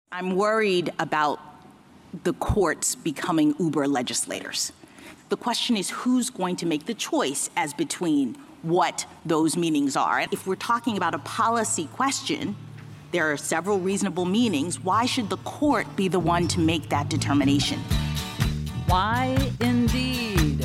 I'm worried about the courts becoming uber legislators. The question is who's going to make the choice as between what those meanings are. If we're talking about a policy question, there are several reasonable meanings. Why should the court be the one to make that determination? Why indeed?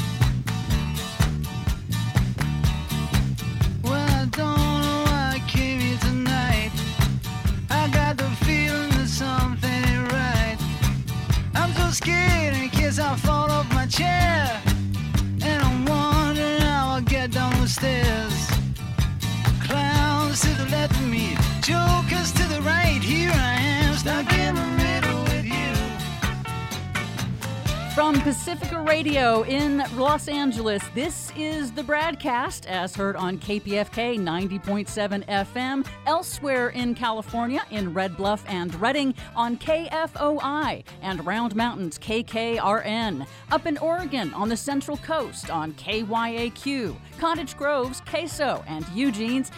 Well, I don't know why I came here tonight. I got the feeling that something ain't right. I'm so scared in case I fall off my chair. And I'm wondering how I'll get down the stairs. Clowns to the left of me, jokers to the right. Here I am, stuck in the middle with you. From Pacifica Radio in Los Angeles, this is the BradCast, as heard on KPFK 90.7 FM, elsewhere in California, in Red Bluff and Redding, on KFOI, and Round Mountains, KKRN, up in Oregon, on the Central Coast, on KYAQ, Cottage Grove's KSO, and Eugene's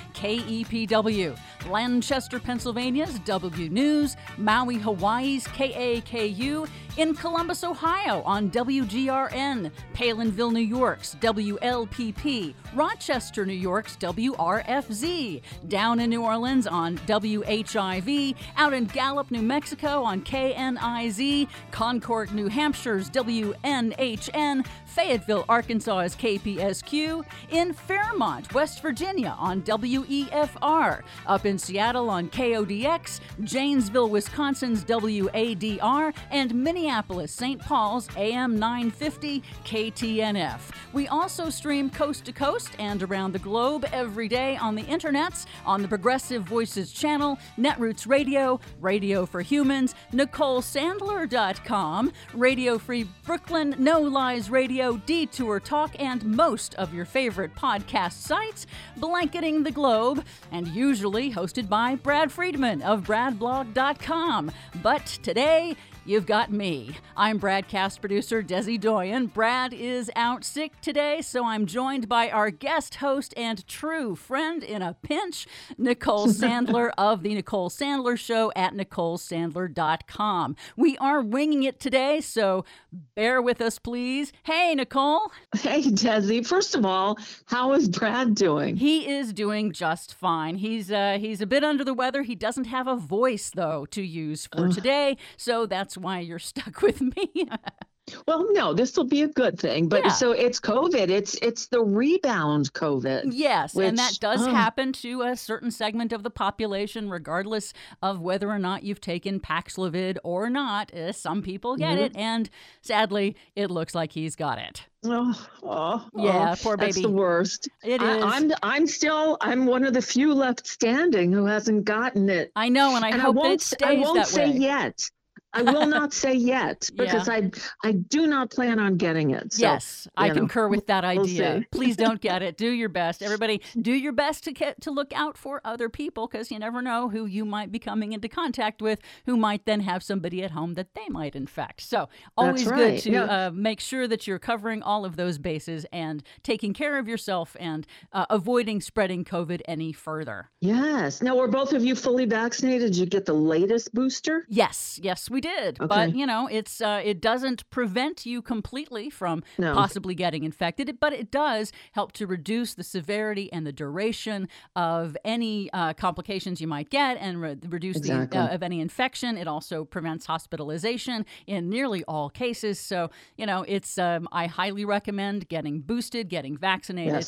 KEPW, Lancaster, Pennsylvania's W News, Maui, Hawaii's KAKU, in Columbus, Ohio on WGRN, Palinville, New York's WLPP, Rochester, New York's WRFZ, down in New Orleans on WHIV, out in Gallup, New Mexico on KNIZ, Concord, New Hampshire's WNHN, Fayetteville, Arkansas's KPSQ, in Fairmont, West Virginia on WEFR, up in Seattle on KODX, Janesville, Wisconsin's WADR, and Minneapolis, St. Paul's AM 950 KTNF. We also stream coast to coast and around the globe every day on the internets, on the Progressive Voices channel, Netroots Radio, Radio for Humans, NicoleSandler.com, Radio Free Brooklyn, No Lies Radio, Detour Talk, and most of your favorite podcast sites, blanketing the globe, and usually hosted by Brad Friedman of BradBlog.com. But today, you've got me. I'm BradCast producer Desi Doyen. Brad is out sick today, so I'm joined by our guest host and true friend in a pinch, Nicole Sandler of The Nicole Sandler Show at NicoleSandler.com. We are winging it today, so bear with us, please. Hey, Nicole. Hey, Desi. First of all, how is Brad doing? He is doing just fine. He's a bit under the weather. He doesn't have a voice, though, to use for today, so that's why you're stuck with me. Well, no, this will be a good thing. But So it's COVID. It's the rebound COVID. Yes, and that does happen to a certain segment of the population, regardless of whether or not you've taken Paxlovid or not. Some people get it, and sadly, it looks like he's got it. Oh, yeah, poor baby. That's the worst. It is. I'm one of the few left standing who hasn't gotten it. I know, and I hope that it stays that way. I won't say yet. I will not say yet because I do not plan on getting it. So, yes, I concur with that idea. We'll Please don't get it. Do your best. Everybody, do your best to look out for other people, because you never know who you might be coming into contact with who might then have somebody at home that they might infect. So always good to make sure that you're covering all of those bases and taking care of yourself and avoiding spreading COVID any further. Yes. Now, were both of you fully vaccinated? Did you get the latest booster? Yes, we did. Okay. But, it doesn't prevent you completely from possibly getting infected, but it does help to reduce the severity and the duration of any complications you might get and reduce of any infection. It also prevents hospitalization in nearly all cases. So, it's I highly recommend getting boosted, getting vaccinated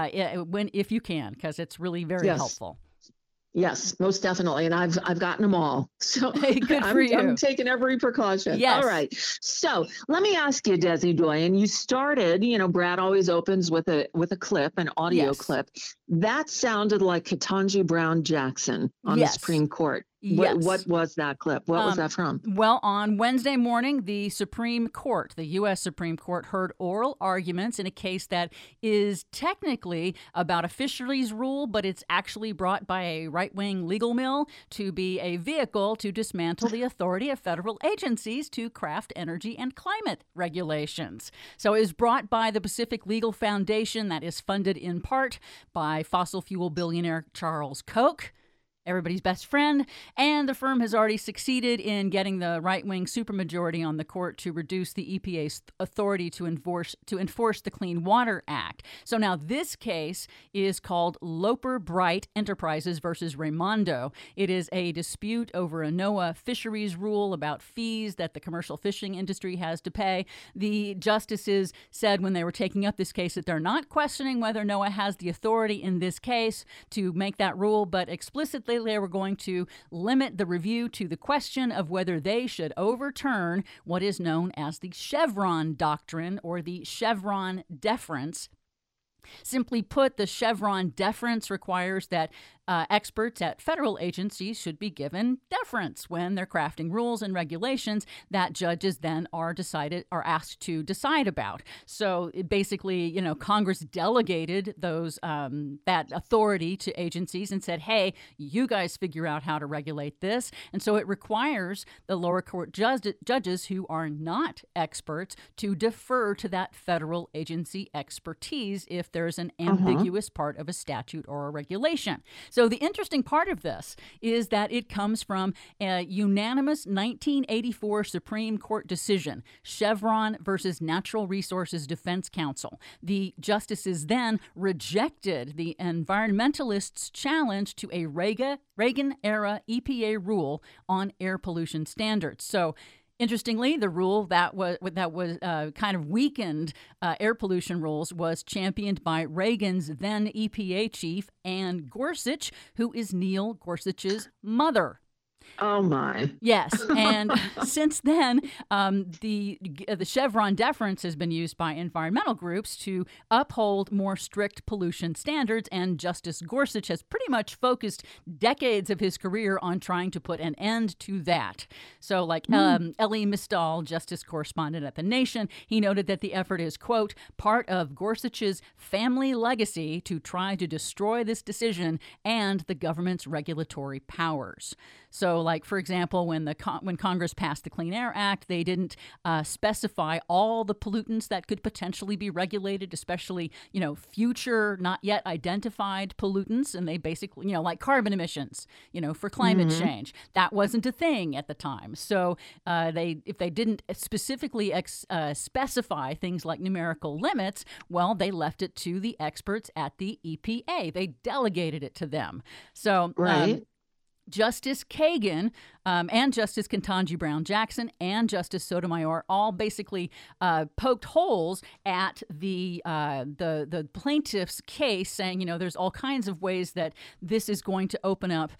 if you can, because it's really very helpful. Yes, most definitely. And I've gotten them all. So good for you. I'm taking every precaution. Yes. All right. So let me ask you, Desi Doyen, you started, Brad always opens with a clip, an audio clip. That sounded like Ketanji Brown Jackson on the Supreme Court. Yes. What was that clip? What was that from? Well, on Wednesday morning, the Supreme Court, the U.S. Supreme Court, heard oral arguments in a case that is technically about a fisheries rule, but it's actually brought by a right-wing legal mill to be a vehicle to dismantle the authority of federal agencies to craft energy and climate regulations. So it was brought by the Pacific Legal Foundation that is funded in part by fossil fuel billionaire Charles Koch. everybody's best friend, and the firm has already succeeded in getting the right-wing supermajority on the court to reduce the EPA's authority to enforce the Clean Water Act. So now this case is called Loper Bright Enterprises versus Raimondo. It is a dispute over a NOAA fisheries rule about fees that the commercial fishing industry has to pay. The justices said when they were taking up this case that they're not questioning whether NOAA has the authority in this case to make that rule, but explicitly they were going to limit the review to the question of whether they should overturn what is known as the Chevron doctrine or the Chevron deference. Simply put, the Chevron deference requires that experts at federal agencies should be given deference when they're crafting rules and regulations that judges then are asked to decide about. So basically, Congress delegated that authority to agencies and said, hey, you guys figure out how to regulate this. And so it requires the lower court judges who are not experts to defer to that federal agency expertise if there's an ambiguous part of a statute or a regulation. So the interesting part of this is that it comes from a unanimous 1984 Supreme Court decision, Chevron versus Natural Resources Defense Council. The justices then rejected the environmentalists' challenge to a Reagan-era EPA rule on air pollution standards. So interestingly, the rule that was kind of weakened air pollution rules was championed by Reagan's then EPA chief, Ann Gorsuch, who is Neil Gorsuch's mother. Oh, my. Yes. And since then, the Chevron deference has been used by environmental groups to uphold more strict pollution standards. And Justice Gorsuch has pretty much focused decades of his career on trying to put an end to that. So like Elie Mystal, justice correspondent at The Nation, he noted that the effort is, quote, part of Gorsuch's family legacy to try to destroy this decision and the government's regulatory powers. So, like, for example, when Congress passed the Clean Air Act, they didn't specify all the pollutants that could potentially be regulated, especially, future, not yet identified pollutants. And they basically, like carbon emissions, for climate change. That wasn't a thing at the time. So if they didn't specifically specify things like numerical limits, well, they left it to the experts at the EPA. They delegated it to them. So, right. Justice Kagan and Justice Ketanji Brown Jackson and Justice Sotomayor all basically poked holes at the plaintiff's case, saying, there's all kinds of ways that this is going to open up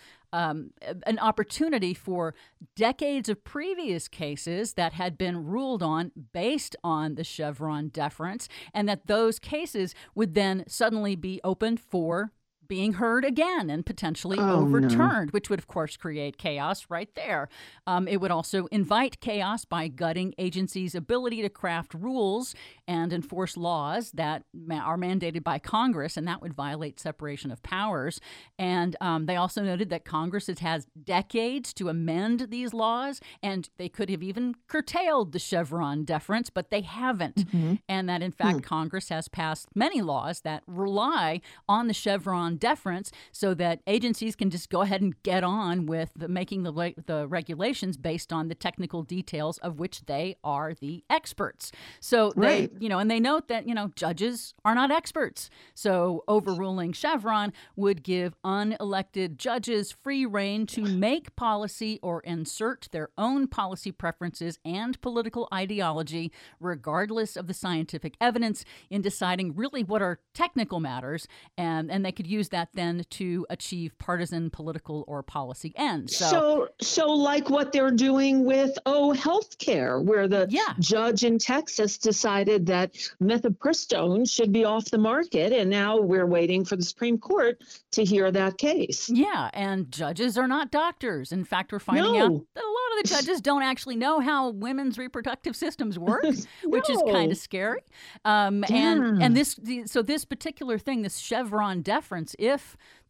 an opportunity for decades of previous cases that had been ruled on based on the Chevron deference, and that those cases would then suddenly be open for being heard again and potentially overturned, which would, of course, create chaos right there. It would also invite chaos by gutting agencies' ability to craft rules and enforce laws that are mandated by Congress, and that would violate separation of powers. And they also noted that Congress has decades to amend these laws, and they could have even curtailed the Chevron deference, but they haven't. And that, in fact, Congress has passed many laws that rely on the Chevron deference so that agencies can just go ahead and get on with making the regulations based on the technical details of which they are the experts. So they, and they note that, judges are not experts. So overruling Chevron would give unelected judges free rein to make policy or insert their own policy preferences and political ideology, regardless of the scientific evidence, in deciding really what are technical matters, and they could use that then to achieve partisan political or policy ends. So like what they're doing with healthcare, where the judge in Texas decided that mifepristone should be off the market, and now we're waiting for the Supreme Court to hear that case. Yeah, and judges are not doctors. In fact, we're finding out that a lot of the judges don't actually know how women's reproductive systems work, which is kind of scary. And this particular thing, this Chevron deference, if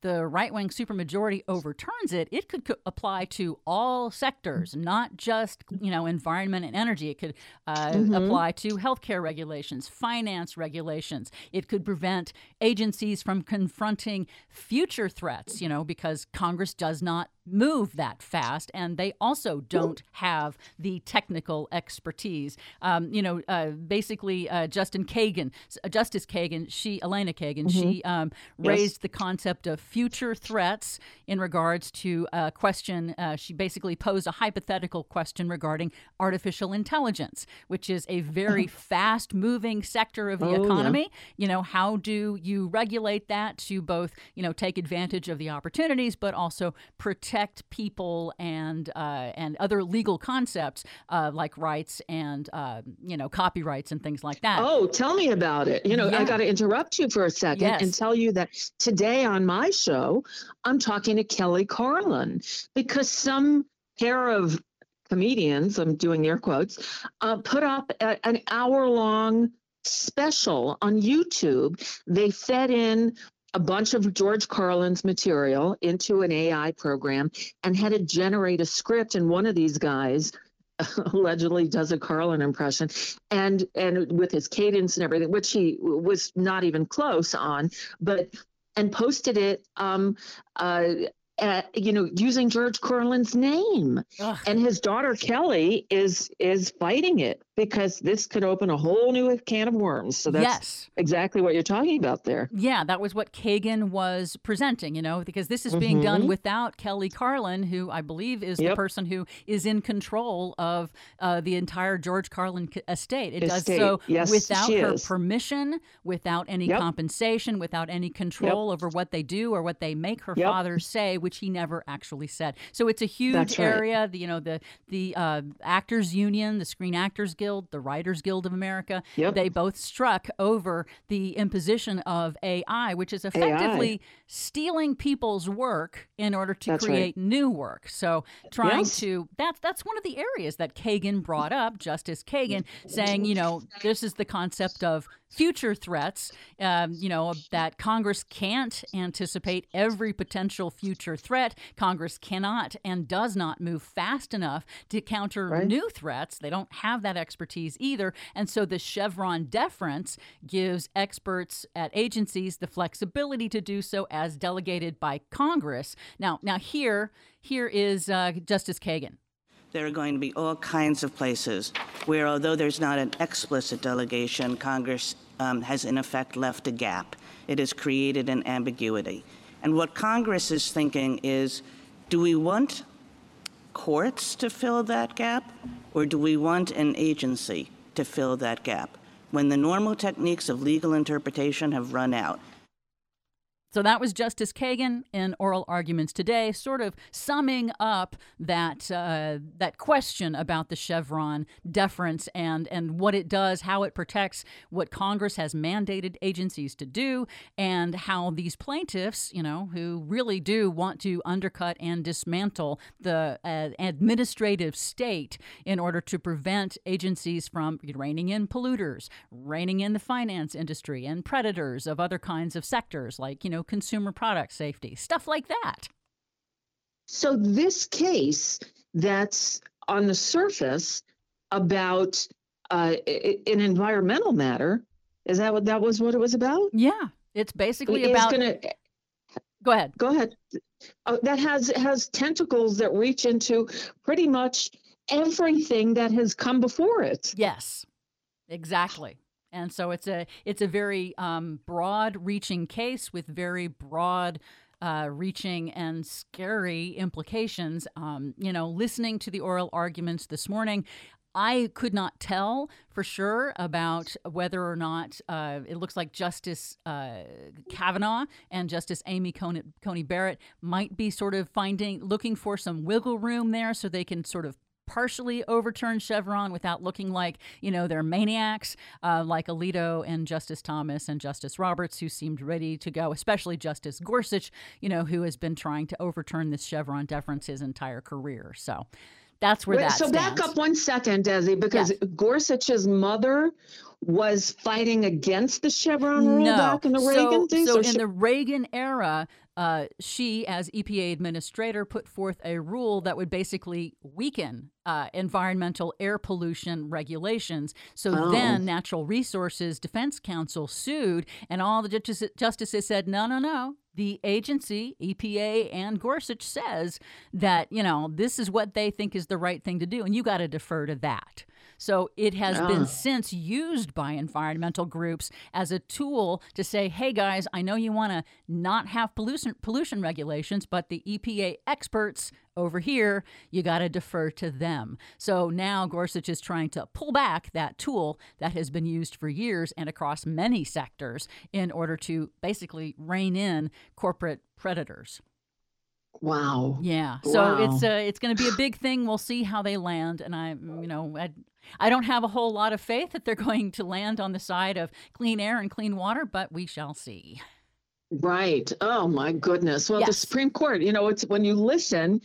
the right-wing supermajority overturns it, it could apply to all sectors, not just, environment and energy. It could apply to healthcare regulations, finance regulations. It could prevent agencies from confronting future threats, because Congress does not move that fast, and they also don't have the technical expertise. Basically, Justice Kagan, Elena Kagan, she raised the concept of future threats in regards to a question. She basically posed a hypothetical question regarding artificial intelligence, which is a very fast-moving sector of the economy. How do you regulate that to both, take advantage of the opportunities, but also protect people and other legal concepts like rights and copyrights and things like that. Oh, tell me about it. I got to interrupt you for a second and tell you that today on my show, I'm talking to Kelly Carlin because some pair of comedians, I'm doing air quotes, put up an hour-long special on YouTube. They fed in a bunch of George Carlin's material into an AI program and had it generate a script. And one of these guys allegedly does a Carlin impression and with his cadence and everything, which he was not even close on, and posted it, using George Carlin's name. Ugh. And his daughter Kelly is fighting it because this could open a whole new can of worms. So that's exactly what you're talking about there. Yeah, that was what Kagan was presenting, because this is being done without Kelly Carlin, who I believe is the person who is in control of the entire George Carlin estate. It does so without her permission, without any compensation, without any control over what they do or what they make her father say, which he never actually said. So it's a huge area. The Actors Union, the Screen Actors Guild, the Writers Guild of America, they both struck over the imposition of AI, which is effectively stealing people's work in order to create new work. So trying to, that's one of the areas that Kagan brought up, Justice Kagan, saying, this is the concept of future threats, that Congress can't anticipate every potential future threat. Congress cannot and does not move fast enough to counter new threats. They don't have that expertise either. And so the Chevron deference gives experts at agencies the flexibility to do so as delegated by Congress. Now here is Justice Kagan. There are going to be all kinds of places where, although there's not an explicit delegation, Congress has in effect left a gap. It has created an ambiguity. And what Congress is thinking is, do we want courts to fill that gap, or do we want an agency to fill that gap when the normal techniques of legal interpretation have run out? So that was Justice Kagan in oral arguments today, sort of summing up that question about the Chevron deference and what it does, how it protects what Congress has mandated agencies to do, and how these plaintiffs, who really do want to undercut and dismantle the administrative state in order to prevent agencies from reining in polluters, reining in the finance industry and predators of other kinds of sectors like, consumer product safety, stuff like that. So this case that's on the surface about an environmental matter, is that what it was about? Yeah, it's basically about... Go ahead. Go ahead. That has tentacles that reach into pretty much everything that has come before it. Yes, exactly. And so it's a very broad-reaching case with very broad-reaching and scary implications. Listening to the oral arguments this morning, I could not tell for sure about whether or not it looks like Justice Kavanaugh and Justice Amy Coney Barrett might be sort of looking for some wiggle room there so they can sort of partially overturn Chevron without looking like, they're maniacs, like Alito and Justice Thomas and Justice Roberts, who seemed ready to go, especially Justice Gorsuch, who has been trying to overturn this Chevron deference his entire career. So that's where that stands. Back up 1 second, Desi, because Gorsuch's mother was fighting against the Chevron rule back in the Reagan days? So in the Reagan era, she, as EPA administrator, put forth a rule that would basically weaken environmental air pollution regulations. So then Natural Resources Defense Council sued, and all the justices said, no. The agency, EPA and Gorsuch, says that, this is what they think is the right thing to do, and you got to defer to that. So it has been since used by environmental groups as a tool to say, hey, guys, I know you want to not have pollution regulations, but the EPA experts over here, you got to defer to them. So now Gorsuch is trying to pull back that tool that has been used for years and across many sectors in order to basically rein in corporate predators. Wow. Yeah. So it's going to be a big thing. We'll see how they land. And I don't have a whole lot of faith that they're going to land on the side of clean air and clean water, but we shall see. Right. Oh my goodness. Well, the Supreme Court, it's when you listen,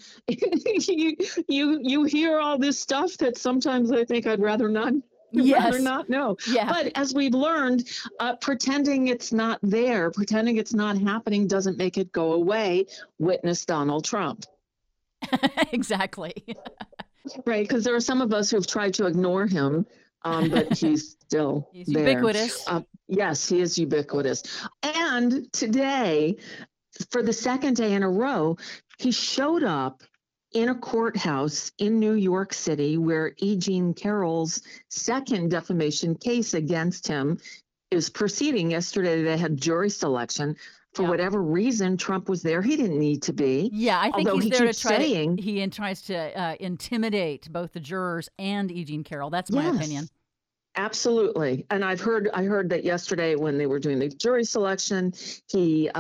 you hear all this stuff that sometimes I think I'd rather not. Rather not know. Yeah. But as we've learned, pretending it's not there, pretending it's not happening doesn't make it go away. Witness Donald Trump. Exactly. Right. Because there are some of us who've tried to ignore him, but he's still He's there. Ubiquitous. Yes, he is ubiquitous. And today, for the second day in a row, he showed up in a courthouse in New York City where E. Jean Carroll's second defamation case against him is proceeding. Yesterday, they had jury selection. For whatever reason, Trump was there. He didn't need to be. Yeah, I think he's there to try saying, he tries to intimidate both the jurors and E. Jean Carroll. That's my opinion. Absolutely. And I heard that yesterday when they were doing the jury selection, he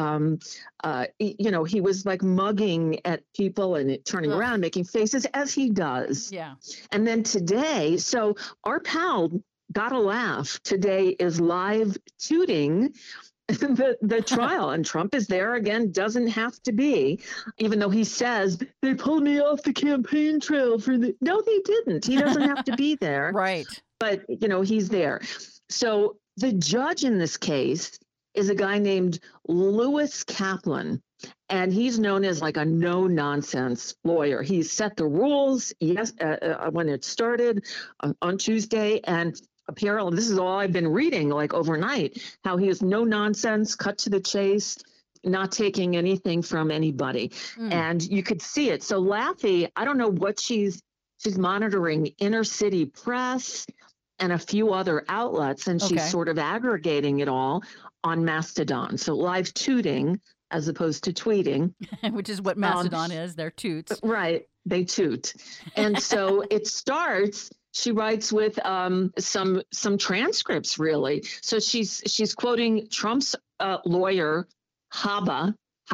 was like mugging at people and turning around, making faces as he does. Yeah. And then today, so our pal Gotta Laugh today is live tooting the trial, and Trump is there again, doesn't have to be, even though he says they pulled me off the campaign trail no, they didn't. He doesn't have to be there. Right. But, he's there. So the judge in this case is a guy named Lewis Kaplan, and he's known as like a no-nonsense lawyer. He set the rules, when it started on Tuesday, and apparently this is all I've been reading like overnight, how he is no nonsense, cut to the chase, not taking anything from anybody. And you could see it. So Laffey, I don't know what she's monitoring inner city press and a few other outlets, and she's sort of aggregating it all on Mastodon. So live tooting as opposed to tweeting. Which is what Mastodon is, they're toots. Right, they toot. And so it starts, she writes with some transcripts, really. So she's quoting Trump's lawyer, Haba.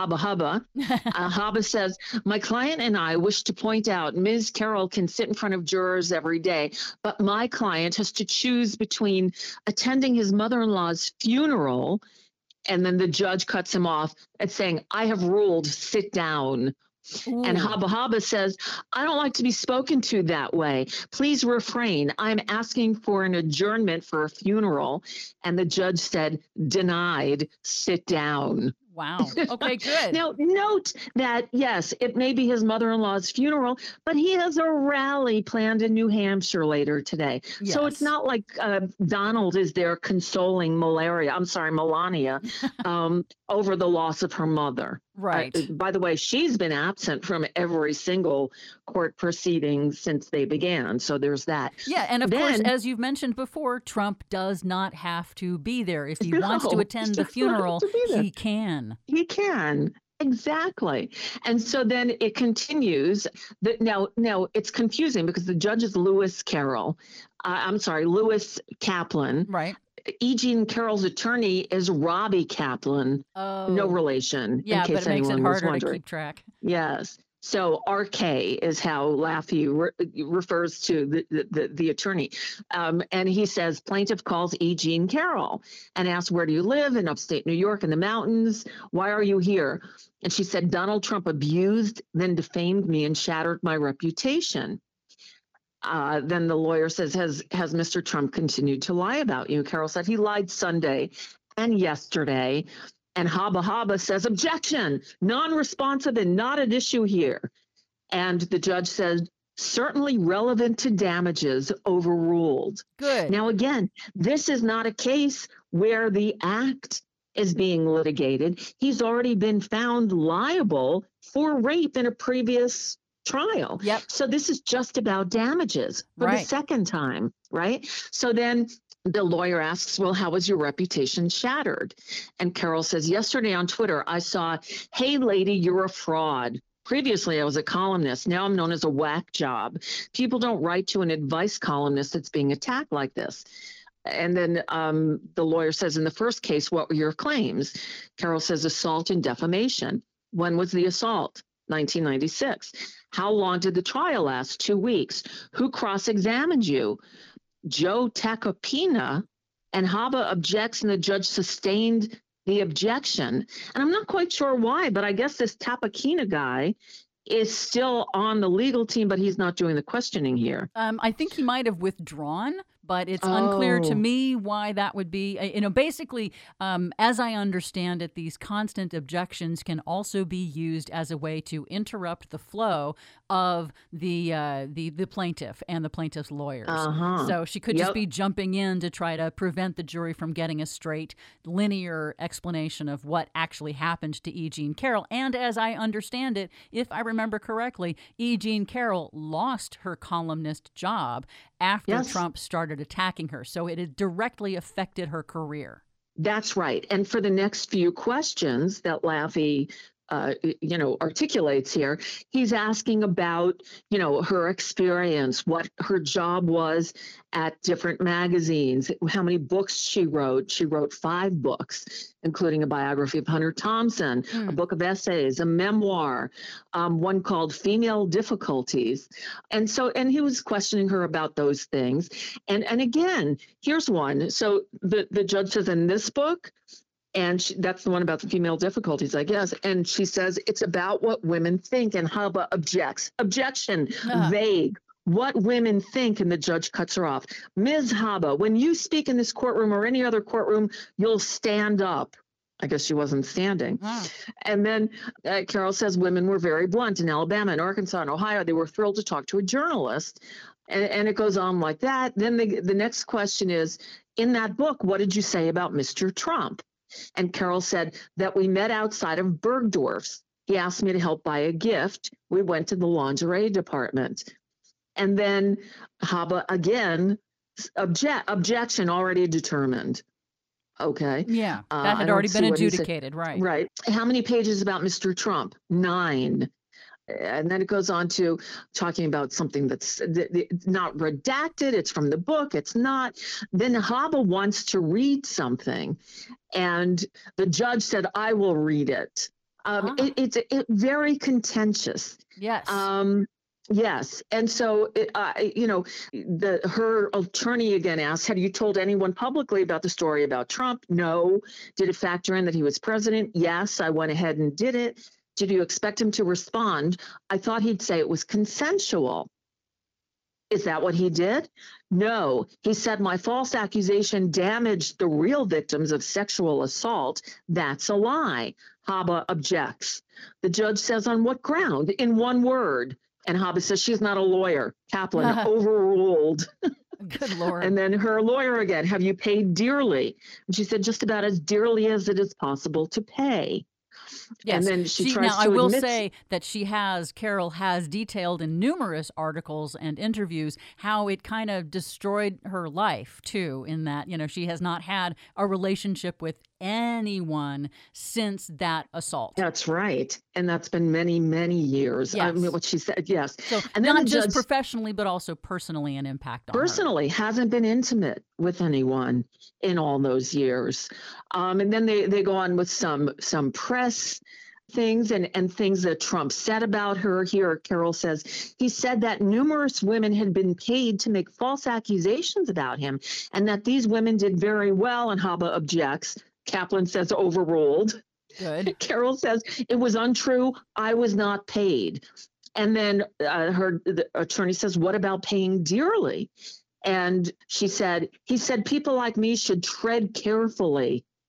Haba says, my client and I wish to point out Ms. Carroll can sit in front of jurors every day, but my client has to choose between attending his mother-in-law's funeral, and then the judge cuts him off and saying, I have ruled, sit down. Ooh. And Haba says, I don't like to be spoken to that way. Please refrain. I'm asking for an adjournment for a funeral. And the judge said, denied, sit down. Wow. Okay, good. Now, note that, yes, it may be his mother-in-law's funeral, but he has a rally planned in New Hampshire later today. Yes. So it's not like Donald is there consoling Melania over the loss of her mother. Right. By the way, she's been absent from every single court proceeding since they began. So there's that. Yeah. And of course, as you've mentioned before, Trump does not have to be there. If he wants to attend the funeral, he can. He can. Exactly. And so then it continues. Now it's confusing because the judge is Lewis Kaplan. Right. E. Jean Carroll's attorney is Robbie Kaplan. Oh. No relation. Yeah, in case but it makes it harder to keep track. Yes. So RK is how Laffey refers to the attorney. And he says, plaintiff calls E. Jean Carroll and asks, where do you live? In upstate New York in the mountains. Why are you here? And she said, Donald Trump abused, then defamed me and shattered my reputation. Then the lawyer says, has Mr. Trump continued to lie about you? Carroll said he lied Sunday and yesterday. And Haba Haba says, objection, non-responsive and not at issue here. And the judge said, certainly relevant to damages, overruled. Good. Now, again, this is not a case where the act is being litigated. He's already been found liable for rape in a previous trial. Yep. So this is just about damages for the second time, right? So then the lawyer asks, well, how was your reputation shattered? And Carol says, yesterday on Twitter, I saw, hey, lady, you're a fraud. Previously, I was a columnist. Now I'm known as a whack job. People don't write to an advice columnist that's being attacked like this. And then the lawyer says, in the first case, what were your claims? Carol says, assault and defamation. When was the assault? 1996. How long did the trial last? 2 weeks. Who cross-examined you? Joe Tacopina. And Haba objects, and the judge sustained the objection. And I'm not quite sure why, but I guess this Tapakina guy is still on the legal team, but he's not doing the questioning here. I think he might have withdrawn, but it's unclear to me why that would be. Basically, as I understand it, these constant objections can also be used as a way to interrupt the flow of the plaintiff and the plaintiff's lawyers. So she could just be jumping in to try to prevent the jury from getting a straight, linear explanation of what actually happened to E. Jean Carroll. And as I understand it, if I remember correctly, E. Jean Carroll lost her columnist job after Trump started attacking her. So it had directly affected her career. That's right. And for the next few questions that Laffey articulates here, he's asking about, her experience, what her job was at different magazines, how many books she wrote. She wrote 5 books, including a biography of Hunter Thompson, a book of essays, a memoir, one called Female Difficulties. And he was questioning her about those things. And again, here's one. So the judge says, in this book, and that's the one about the female difficulties, I guess. And she says, it's about what women think. And Haba objects. Objection, vague. What women think, and the judge cuts her off. Ms. Haba, when you speak in this courtroom or any other courtroom, you'll stand up. I guess she wasn't standing. And then Carol says women were very blunt in Alabama and Arkansas and Ohio. They were thrilled to talk to a journalist. And it goes on like that. Then the next question is, in that book, what did you say about Mr. Trump? And Carol said that we met outside of Bergdorf's. He asked me to help buy a gift. We went to the lingerie department. And then Haba again, objection already determined. Okay. Yeah, that had already been adjudicated, right? Right. How many pages about Mr. Trump? 9. And then it goes on to talking about something that's not redacted. It's from the book. It's not. Then Haba wants to read something. And the judge said, I will read it. It's very contentious. Yes. Yes. And so, her attorney again asked, have you told anyone publicly about the story about Trump? No. Did it factor in that he was president? Yes. I went ahead and did it. Did you expect him to respond? I thought he'd say it was consensual. Is that what he did? No. He said my false accusation damaged the real victims of sexual assault. That's a lie. Haba objects. The judge says, on what ground? In one word. And Haba says, she's not a lawyer. Kaplan, overruled. Good Lord. And then her lawyer again, have you paid dearly? And she said, just about as dearly as it is possible to pay. Yes. And then she tries now, to I will admit say that Carol has detailed in numerous articles and interviews how it kind of destroyed her life, too, in that, she has not had a relationship with anyone since that assault. That's right. And that's been many, many years. Yes. I mean, what she said, yes. So and then not just professionally, but also personally an impact on her. Personally, hasn't been intimate with anyone in all those years. And then they go on with some press things and things that Trump said about her. Here, Carol says, he said that numerous women had been paid to make false accusations about him and that these women did very well. And Haba objects. Kaplan says overruled. Good. Carol says it was untrue. I was not paid. And then the attorney says, what about paying dearly? And he said, people like me should tread carefully.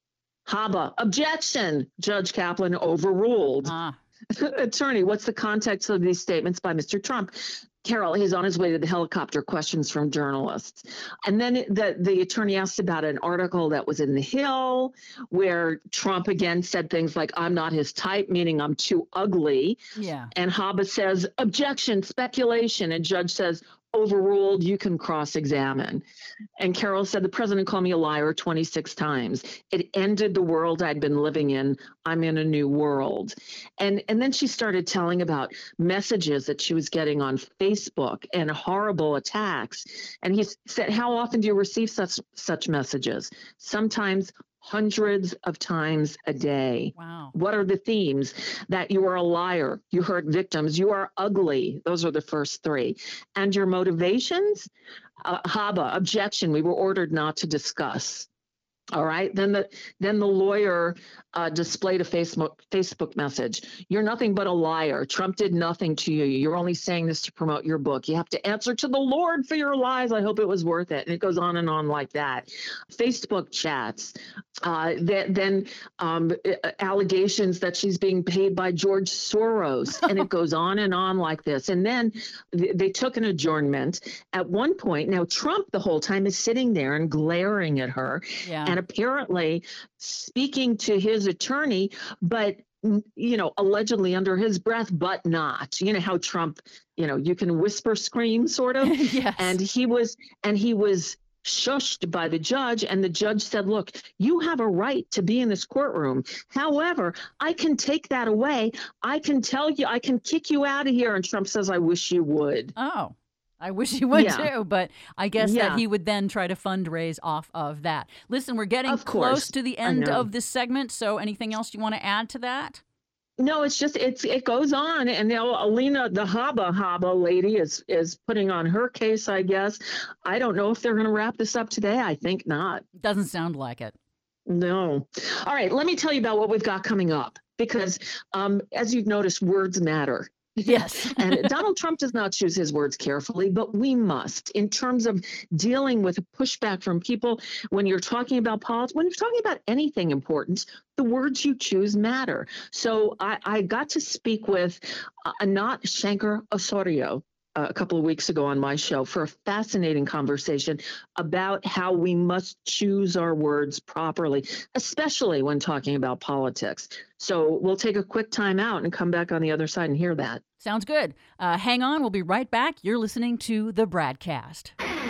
Haba, objection. Judge Kaplan overruled. Attorney, what's the context of these statements by Mr. Trump? Carol, he's on his way to the helicopter, questions from journalists. And then the attorney asked about an article that was in The Hill where Trump again said things like, I'm not his type, meaning I'm too ugly. Yeah. And Haba says, objection, speculation. And judge says, overruled, you can cross-examine. And Carol said, the president called me a liar 26 times. It ended the world I'd been living in. I'm in a new world. And then she started telling about messages that she was getting on Facebook and horrible attacks. And he said, how often do you receive such messages? Sometimes hundreds of times a day. Wow. What are the themes? That you are a liar, you hurt victims, you are ugly. Those are the first three. And your motivations? Haba, objection, we were ordered not to discuss. All right. Then the lawyer displayed a Facebook message. You're nothing but a liar. Trump did nothing to you. You're only saying this to promote your book. You have to answer to the Lord for your lies. I hope it was worth it. And it goes on and on like that. Facebook chats. Then allegations that she's being paid by George Soros. And it goes on and on like this. And then they took an adjournment. At one point, now Trump the whole time is sitting there and glaring at her. Yeah. And apparently speaking to his attorney, but, allegedly under his breath, but not. You know how Trump, you can whisper scream sort of. Yes. And he was shushed by the judge. And the judge said, look, you have a right to be in this courtroom. However, I can take that away. I can tell you, I can kick you out of here. And Trump says, I wish you would. Oh. I wish he would too, but I guess that he would then try to fundraise off of that. Listen, we're getting close to the end of this segment, so anything else you want to add to that? No, it goes on, and now Alina, the Haba lady, is putting on her case, I guess. I don't know if they're going to wrap this up today. I think not. Doesn't sound like it. No. All right, let me tell you about what we've got coming up, because as you've noticed, words matter. Yes. And Donald Trump does not choose his words carefully, but we must, in terms of dealing with pushback from people. When you're talking about politics, when you're talking about anything important, the words you choose matter. So I got to speak with Anat Shenker-Osorio a couple of weeks ago on my show for a fascinating conversation about how we must choose our words properly, especially when talking about politics. So we'll take a quick time out and come back on the other side and hear that. Sounds good. Hang on. We'll be right back. You're listening to The Bradcast.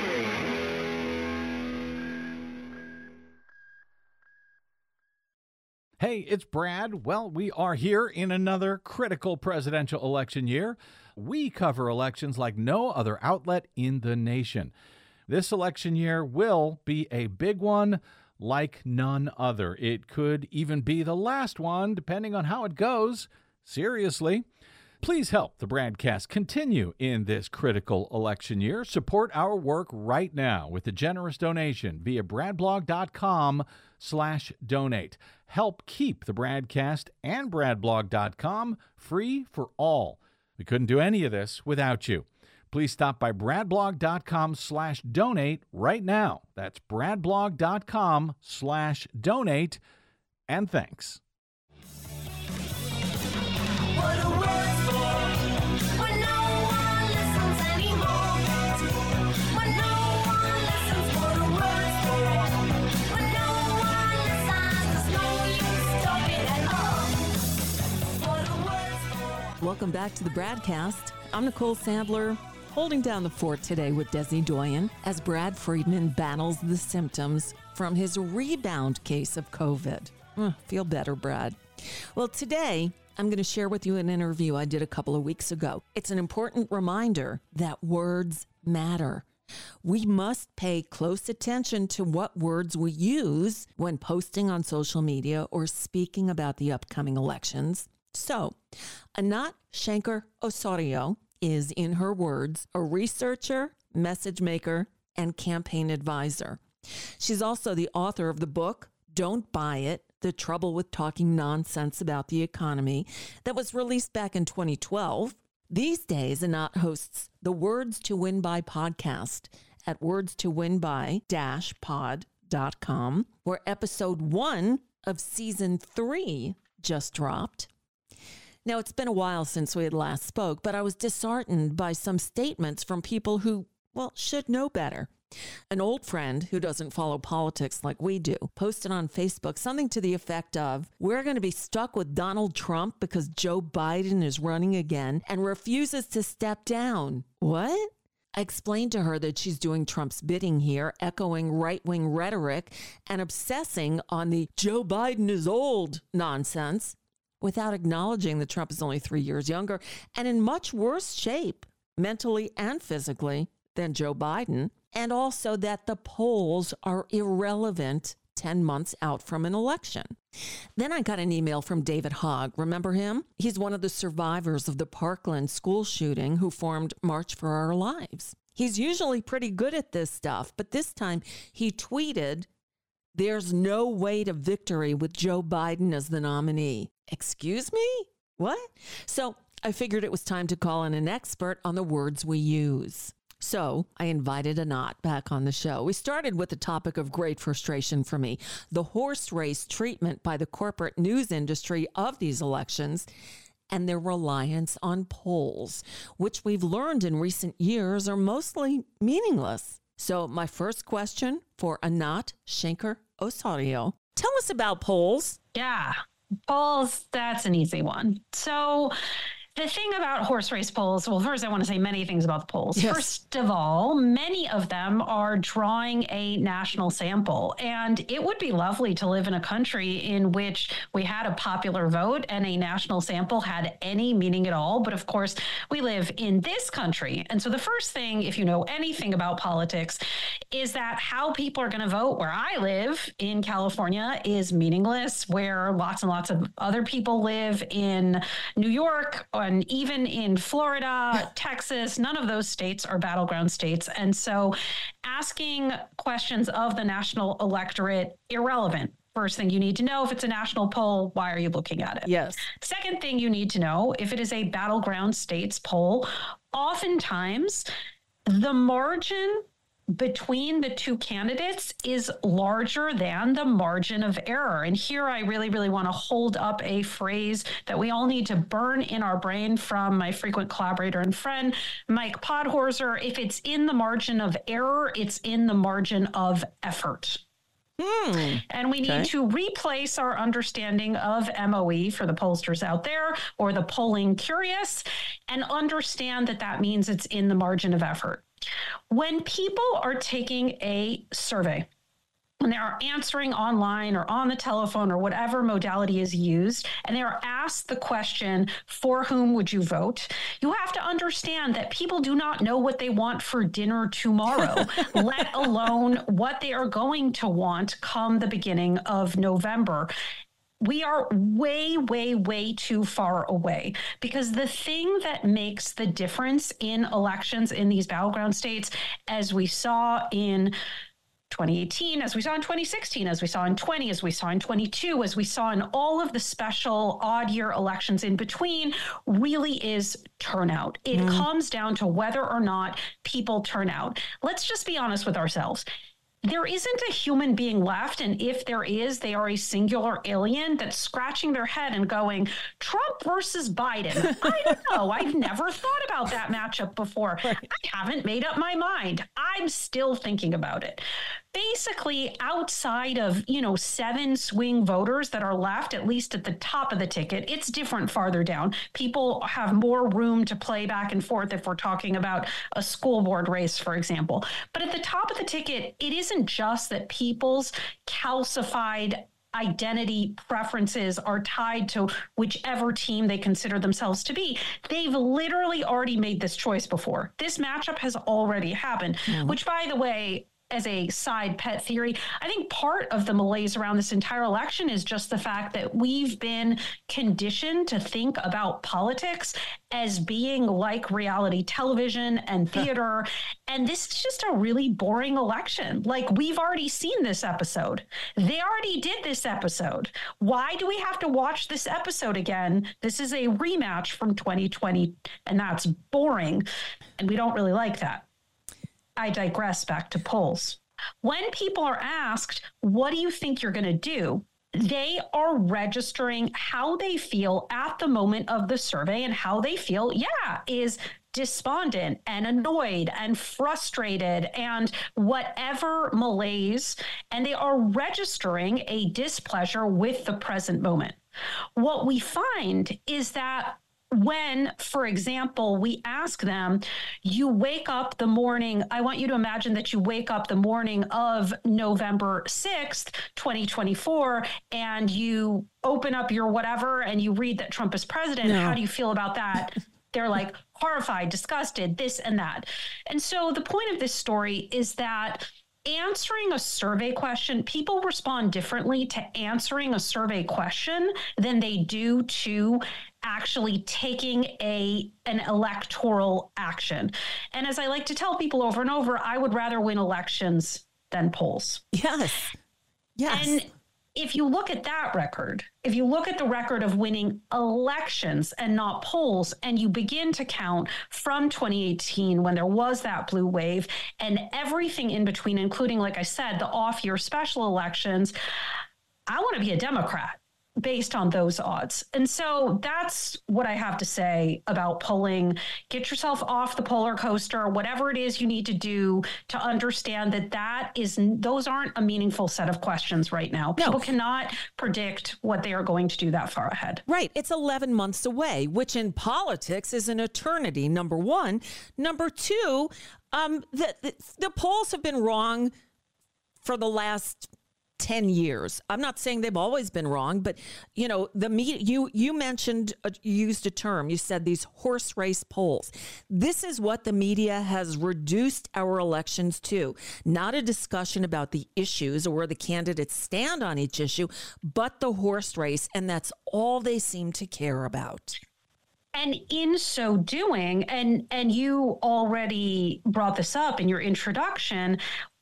Hey, it's Brad. Well, we are here in another critical presidential election year. We cover elections like no other outlet in the nation. This election year will be a big one like none other. It could even be the last one, depending on how it goes. Seriously. Please help the Bradcast continue in this critical election year. Support our work right now with a generous donation via bradblog.com/donate. Help keep the Bradcast and bradblog.com free for all. We couldn't do any of this without you. Please stop by bradblog.com/donate right now. That's bradblog.com/donate. And thanks. What a word for when no one listens anymore. When no one listens, what a word for when no one listens, there's no use talking at all. What a word for. Welcome back to the Bradcast. I'm Nicole Sandler, holding down the fort today with Desi Doyen as Brad Friedman battles the symptoms from his rebound case of COVID. Feel better, Brad. Well, today, I'm going to share with you an interview I did a couple of weeks ago. It's an important reminder that words matter. We must pay close attention to what words we use when posting on social media or speaking about the upcoming elections. So, Anat Shenker-Osorio is, in her words, a researcher, message maker, and campaign advisor. She's also the author of the book, Don't Buy It, The Trouble with Talking Nonsense About the Economy, that was released back in 2012. These days, Anat hosts the Words to Win By podcast at wordstowinby-pod.com, where episode 1 of season 3 just dropped. Now, it's been a while since we had last spoke, but I was disheartened by some statements from people who, well, should know better. An old friend who doesn't follow politics like we do posted on Facebook something to the effect of, "We're going to be stuck with Donald Trump because Joe Biden is running again and refuses to step down." What? I explained to her that she's doing Trump's bidding here, echoing right-wing rhetoric and obsessing on the Joe Biden is old nonsense, without acknowledging that Trump is only 3 years younger and in much worse shape, mentally and physically, than Joe Biden, and also that the polls are irrelevant 10 months out from an election. Then I got an email from David Hogg. Remember him? He's one of the survivors of the Parkland school shooting who formed March for Our Lives. He's usually pretty good at this stuff, but this time he tweeted, "There's no way to victory with Joe Biden as the nominee." Excuse me? What? So I figured it was time to call in an expert on the words we use. So I invited Anat back on the show. We started with a topic of great frustration for me, the horse race treatment by the corporate news industry of these elections and their reliance on polls, which we've learned in recent years are mostly meaningless. So my first question for Anat Shenker-Osorio, tell us about polls. Yeah, polls, that's an easy one. So the thing about horse race polls, well, first I want to say many things about the polls. Yes. First of all, many of them are drawing a national sample. And it would be lovely to live in a country in which we had a popular vote and a national sample had any meaning at all. But of course, we live in this country. And so the first thing, if you know anything about politics, is that how people are going to vote where I live in California is meaningless, where lots and lots of other people live in New York and even in Florida, Texas. None of those states are battleground states. And so asking questions of the national electorate, irrelevant. First thing you need to know, if it's a national poll, why are you looking at it? Yes. Second thing you need to know, if it is a battleground states poll, oftentimes the margin between the two candidates is larger than the margin of error. And here I really, really want to hold up a phrase that we all need to burn in our brain from my frequent collaborator and friend, Mike Podhorzer. If it's in the margin of error, it's in the margin of effort. And we need to replace our understanding of MOE for the pollsters out there or the polling curious and understand that that means it's in the margin of effort. When people are taking a survey, when they are answering online or on the telephone or whatever modality is used, and they are asked the question, for whom would you vote? You have to understand that people do not know what they want for dinner tomorrow, let alone what they are going to want come the beginning of November. We are way, way, way too far away, because the thing that makes the difference in elections in these battleground states, as we saw in 2018, as we saw in 2016, as we saw in 20, as we saw in 22, as we saw in all of the special odd year elections in between, really is turnout. It comes down to whether or not people turn out. Let's just be honest with ourselves. There isn't a human being left, and if there is, they are a singular alien that's scratching their head and going, Trump versus Biden. I don't know. I've never thought about that matchup before. I haven't made up my mind. I'm still thinking about it. Basically, outside of, 7 swing voters that are left, at least at the top of the ticket, it's different farther down. People have more room to play back and forth if we're talking about a school board race, for example. But at the top of the ticket, it isn't just that people's calcified identity preferences are tied to whichever team they consider themselves to be. They've literally already made this choice before. This matchup has already happened, which, by the way, as a side pet theory, I think part of the malaise around this entire election is just the fact that we've been conditioned to think about politics as being like reality television and theater. And this is just a really boring election. Like, we've already seen this episode. They already did this episode. Why do we have to watch this episode again? This is a rematch from 2020, and that's boring. And we don't really like that. I digress back to polls. When people are asked, what do you think you're going to do? they are registering how they feel at the moment of the survey, and how they feel, is despondent and annoyed and frustrated and whatever malaise, and they are registering a displeasure with the present moment. What we find is that when, for example, we ask them, you wake up the morning, I want you to imagine that you wake up the morning of November 6th, 2024, and you open up your whatever and you read that Trump is president. No. How do you feel about that? They're like horrified, disgusted, this and that. And so the point of this story is that answering a survey question, people respond differently to answering a survey question than they do to actually taking an electoral action. And as I like to tell people over and over, I would rather win elections than polls. Yes. And if you look at that record, if you look at the record of winning elections and not polls, and you begin to count from 2018 when there was that blue wave and everything in between, including, like I said, the off-year special elections, I want to be a Democrat based on those odds. And so that's what I have to say about polling. Get yourself off the polar coaster, whatever it is you need to do to understand that those aren't a meaningful set of questions right now. No. People cannot predict what they are going to do that far ahead. Right. It's 11 months away, which in politics is an eternity, number one. Number two, the polls have been wrong for the last 10 years. I'm not saying they've always been wrong, but the media, you mentioned, you used a term, you said these horse race polls. This is what the media has reduced our elections to. Not a discussion about the issues or where the candidates stand on each issue, but the horse race. And that's all they seem to care about. And in so doing, and you already brought this up in your introduction,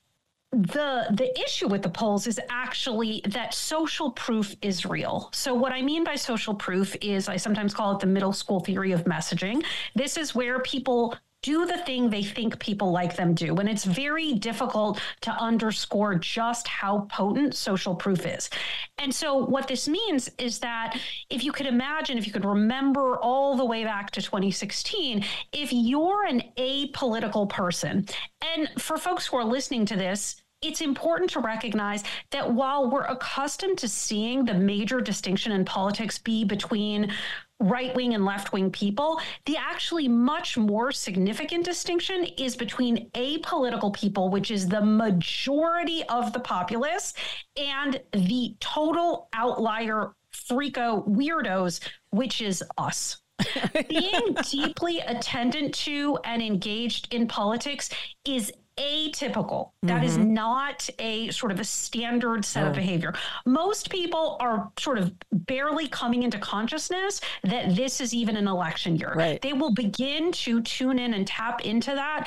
the issue with the polls is actually that social proof is real. So what I mean by social proof is, I sometimes call it the middle school theory of messaging. This is where people do the thing they think people like them do. And it's very difficult to underscore just how potent social proof is. And so what this means is that if you could remember all the way back to 2016, if you're an apolitical person, and for folks who are listening to this, it's important to recognize that while we're accustomed to seeing the major distinction in politics be between right-wing and left-wing people, the actually much more significant distinction is between apolitical people, which is the majority of the populace, and the total outlier freako weirdos, which is us. Being deeply attendant to and engaged in politics is atypical. That is not a sort of a standard set of behavior. Most people are sort of barely coming into consciousness that this is even an election year. Right. They will begin to tune in and tap into that,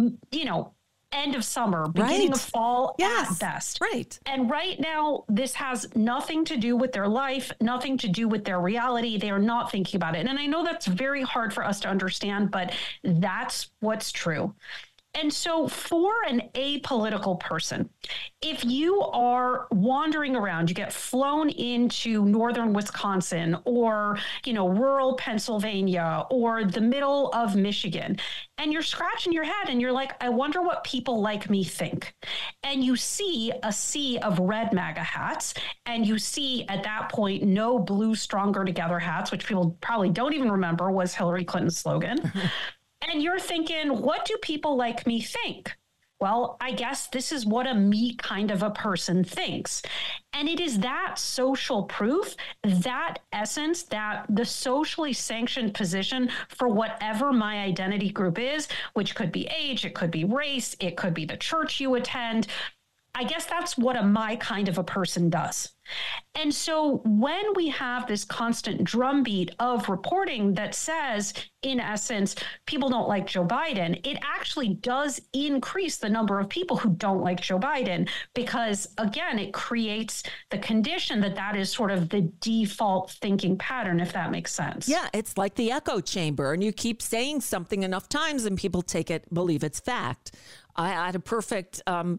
end of summer, beginning of fall at best. Right. And right now, this has nothing to do with their life, nothing to do with their reality. They are not thinking about it. And I know that's very hard for us to understand, but that's what's true. And so for an apolitical person, if you are wandering around, you get flown into northern Wisconsin or, rural Pennsylvania or the middle of Michigan, and you're scratching your head and you're like, I wonder what people like me think. And you see a sea of red MAGA hats, and you see at that point no blue stronger together hats, which people probably don't even remember was Hillary Clinton's slogan. And you're thinking, what do people like me think? Well, I guess this is what a me kind of a person thinks. And it is that social proof, that essence, that the socially sanctioned position for whatever my identity group is, which could be age, it could be race, it could be the church you attend. I guess that's what a my kind of a person does. And so when we have this constant drumbeat of reporting that says, in essence, people don't like Joe Biden, it actually does increase the number of people who don't like Joe Biden, because, again, it creates the condition that is sort of the default thinking pattern, if that makes sense. Yeah, it's like the echo chamber, and you keep saying something enough times and people believe it's fact. I had a perfect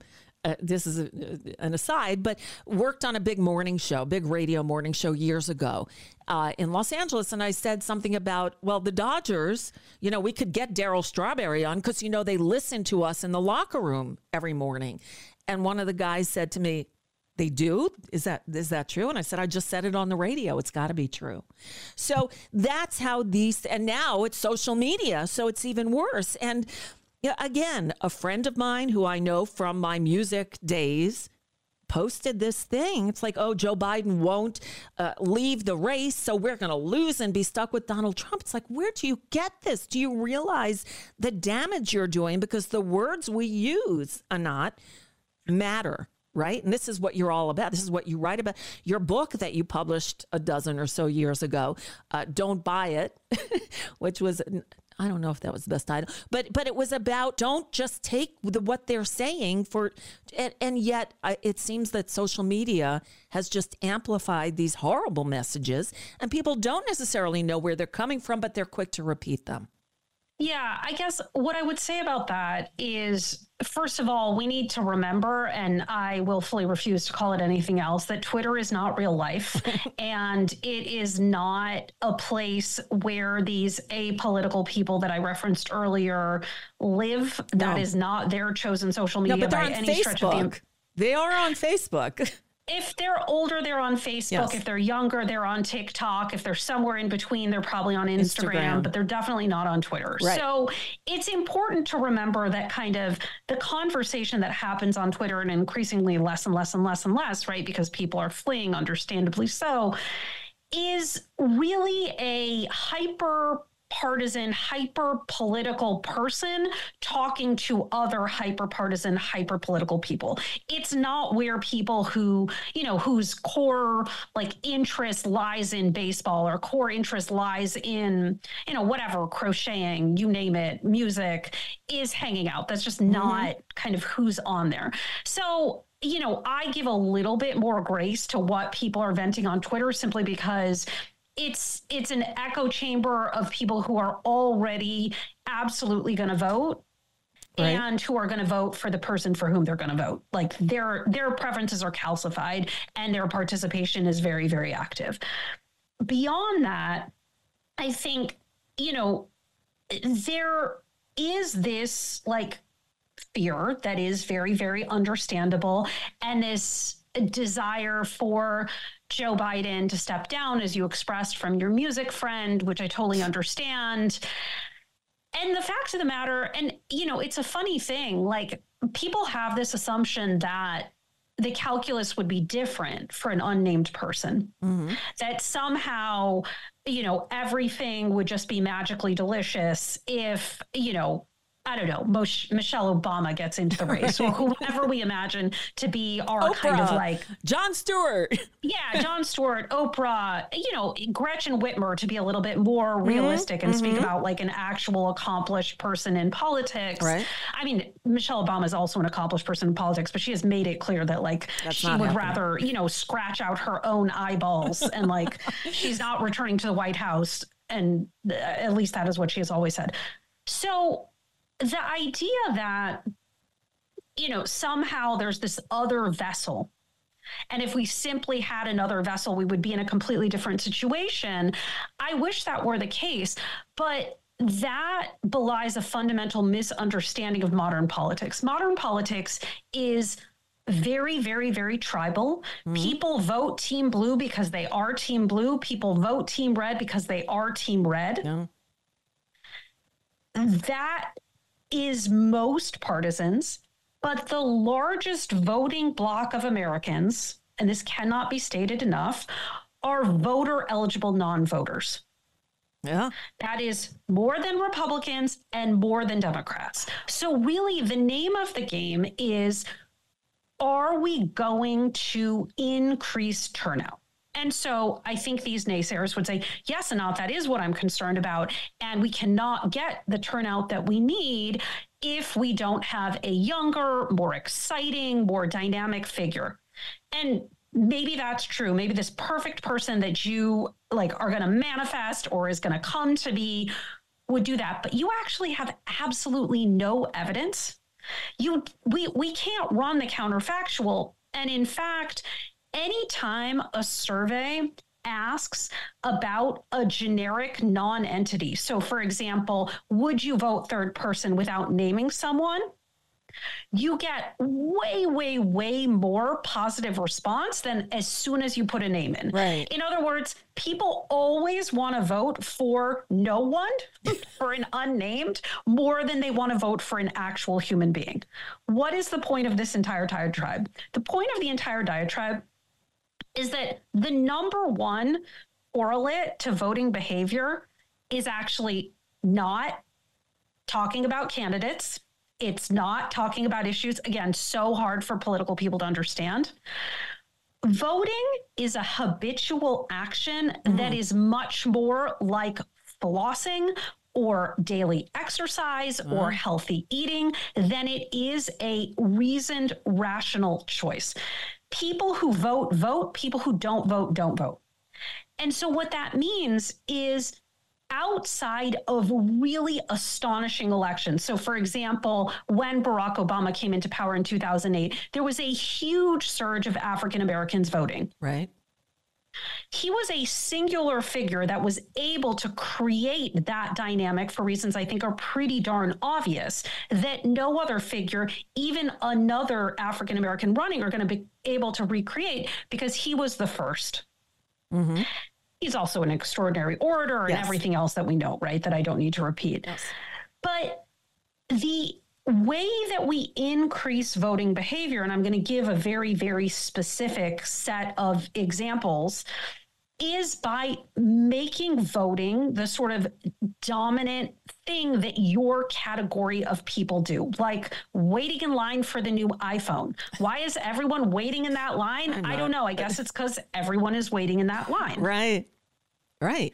this is an aside, but worked on a big radio morning show years ago in Los Angeles. And I said something about, well, the Dodgers, we could get Darryl Strawberry on because, they listen to us in the locker room every morning. And one of the guys said to me, they do? Is that true? And I said, I just said it on the radio. It's got to be true. So that's how and now it's social media. So it's even worse. And again, a friend of mine who I know from my music days posted this thing. It's like, oh, Joe Biden won't leave the race, so we're going to lose and be stuck with Donald Trump. It's like, where do you get this? Do you realize the damage you're doing? Because the words we use, Anat, matter. Right? And this is what you're all about. This is what you write about. Your book that you published a dozen or so years ago, Don't Buy It, which was, I don't know if that was the best title, but it was about don't just take what they're saying and yet it seems that social media has just amplified these horrible messages and people don't necessarily know where they're coming from, but they're quick to repeat them. Yeah, I guess what I would say about that is, first of all, we need to remember, and I will fully refuse to call it anything else, that Twitter is not real life. And it is not a place where these apolitical people that I referenced earlier live. No. That is not their chosen social media but by any stretch of the... They are on Facebook. If they're older, they're on Facebook. Yes. If they're younger, they're on TikTok. If they're somewhere in between, they're probably on Instagram. But they're definitely not on Twitter. Right. So it's important to remember that kind of the conversation that happens on Twitter, and increasingly less and less and less and less, right, because people are fleeing, understandably so, is really a hyper-partisan, hyper-political person talking to other hyper-partisan, hyper-political people. It's not where people who, whose core interest lies in baseball or core interest lies in, whatever, crocheting, you name it, music, is hanging out. That's just not kind of who's on there. So, I give a little bit more grace to what people are venting on Twitter simply because it's an echo chamber of people who are already absolutely going to vote, right, and who are going to vote for the person for whom they're going to vote. Like their preferences are calcified and their participation is very, very active. Beyond that, I think, there is this fear that is very, very understandable, and this desire for Joe Biden to step down, as you expressed from your music friend, which I totally understand. And the fact of the matter, and, it's a funny thing, people have this assumption that the calculus would be different for an unnamed person, that somehow, everything would just be magically delicious if, I don't know, Michelle Obama gets into the race, or whoever we imagine to be our Oprah, kind of Jon Stewart. Yeah, Jon Stewart, Oprah, Gretchen Whitmer, to be a little bit more realistic and speak about an actual accomplished person in politics. Right. I mean, Michelle Obama is also an accomplished person in politics, but she has made it clear that she would rather, scratch out her own eyeballs and she's not returning to the White House. And at least that is what she has always said. So the idea that, somehow there's this other vessel, and if we simply had another vessel, we would be in a completely different situation. I wish that were the case, but that belies a fundamental misunderstanding of modern politics. Modern politics is very, very, very tribal. People vote Team Blue because they are Team Blue. People vote Team Red because they are Team Red. Yeah. That is most partisans, but the largest voting bloc of Americans, and this cannot be stated enough, are voter-eligible non-voters. Yeah. That is more than Republicans and more than Democrats. So really, the name of the game is, are we going to increase turnout? And so I think these naysayers would say, yes, Anat, that is what I'm concerned about. And we cannot get the turnout that we need if we don't have a younger, more exciting, more dynamic figure. And maybe that's true. Maybe this perfect person that you are going to manifest or is going to come to be would do that. But you actually have absolutely no evidence We can't run the counterfactual. And in fact, anytime a survey asks about a generic non-entity, so for example, would you vote third person without naming someone? You get way more positive response than as soon as you put a name in. Right. In other words, people always want to vote for no one, for an unnamed, more than they want to vote for an actual human being. What is the point of this entire diatribe? The point of the entire diatribe is that the number one correlate to voting behavior is actually not talking about candidates. It's not talking about issues, again, so hard for political people to understand. Voting is a habitual action that is much more like flossing or daily exercise or healthy eating than it is a reasoned, rational choice. People who vote, vote. People who don't vote, don't vote. And so what that means is outside of really astonishing elections. So, for example, when Barack Obama came into power in 2008, there was a huge surge of African Americans voting. Right. He was a singular figure that was able to create that dynamic for reasons I think are pretty darn obvious that no other figure, even another African American running, are going to be able to recreate because he was the first. Mm-hmm. He's also an extraordinary orator and everything else that we know, right? That I don't need to repeat. Yes. But the way that we increase voting behavior, and I'm going to give a very, very specific set of examples, is by making voting the sort of dominant thing that your category of people do, like waiting in line for the new iPhone. Why is everyone waiting in that line? I don't know. I guess it's because everyone is waiting in that line. Right. Right.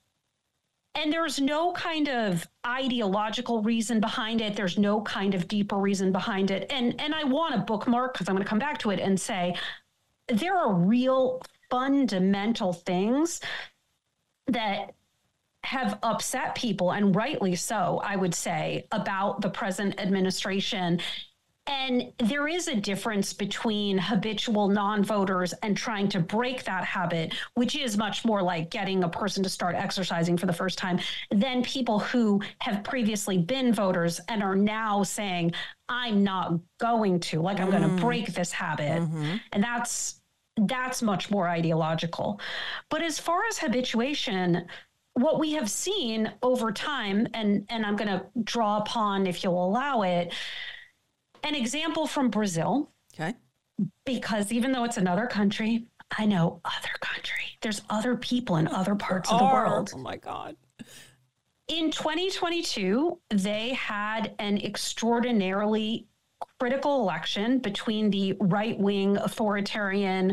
And there's no kind of ideological reason behind it. There's no kind of deeper reason behind it. And I want to bookmark, because I'm going to come back to it and say, there are real fundamental things that have upset people, and rightly so, I would say, about the present administration. And there is a difference between habitual non-voters and trying to break that habit, which is much more like getting a person to start exercising for the first time, than people who have previously been voters and are now saying, I'm not going to, like, I'm going to break this habit. And that's much more ideological. But as far as habituation, what we have seen over time, and I'm going to draw upon, if you'll allow it, an example from Brazil. Okay. Because even though it's another country, I know other country. There's other people in other parts of the world. Oh my God. In 2022, they had an extraordinarily critical election between the right-wing authoritarian,